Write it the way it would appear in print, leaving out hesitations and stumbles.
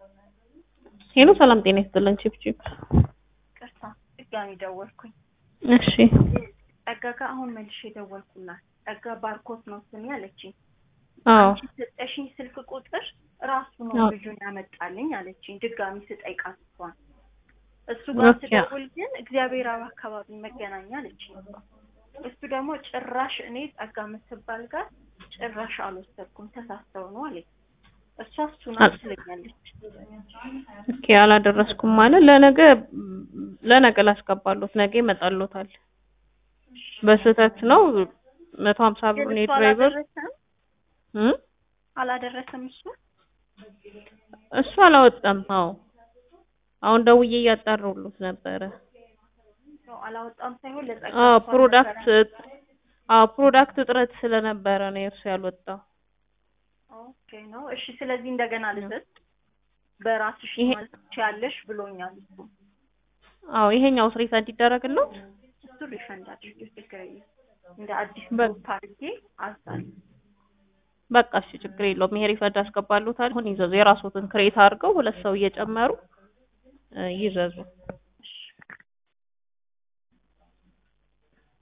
ሄሎ ሰላም ጤና ይስጥልን ቺፕ ቅርታ ድጋሚ ደወልኩኝ። እሺ ጸጋ አሁን መልሼ ደወልኩላት። ጸጋ ባርኮት ነው ስም ያለችኝ። አዎ አንቺ ሰጠሽኝ ስልክ ቁጥር ራሱ ነው ልጁን ያመጣልኝ አለችኝ። ድጋሚ ስጠይቃት እንኳን እሱ ጋር ስደውል ግን እግዚአብሔር አብ አካባቢ መገናኛ አለችኝ። እሱ ደግሞ ጭራሽ እኔ ጸጋ የምትባል ጋር ጭራሽ አልወሰድኩም ተሳስተው ነው አለኝ። እሷ እሱን አስለኛለች። ኦኬ አላደረስኩም ማለት ለነገ ላስገባሉት ነገ ይመጣሉታል። በስህተት ነው 150 ብር ነው ድራይቨር አላደረሰም እሱ አላወጣም። አሁን ደውዬ እያጣራሁት ነበረ። አላወጣም ሳይሆን ለጸጋ ፕሮዳክት እጥረት ስለነበረ ነው እርሱ ያልወጣው። ኦኬ ነው። እሺ ስለዚህ እንደገና ልሰጥ በራስሽ ማለት ያለሽ ብሎኛል እሱ። ይሄኛው ሪፈንድ ይደረግልዎት? እሱ ሪፈንድ አድርጌ ትከራይ እንደ አዲስ ፓርቲ አሳል በቃ እሺ ችግር የለውም። ይሄ ሪፈንድ አስገባሉታል። አሁን ይዘዙ። የራስዎትን ክሬት አድርገው ሁለት ሰው እየጨመሩ ይዘዙ።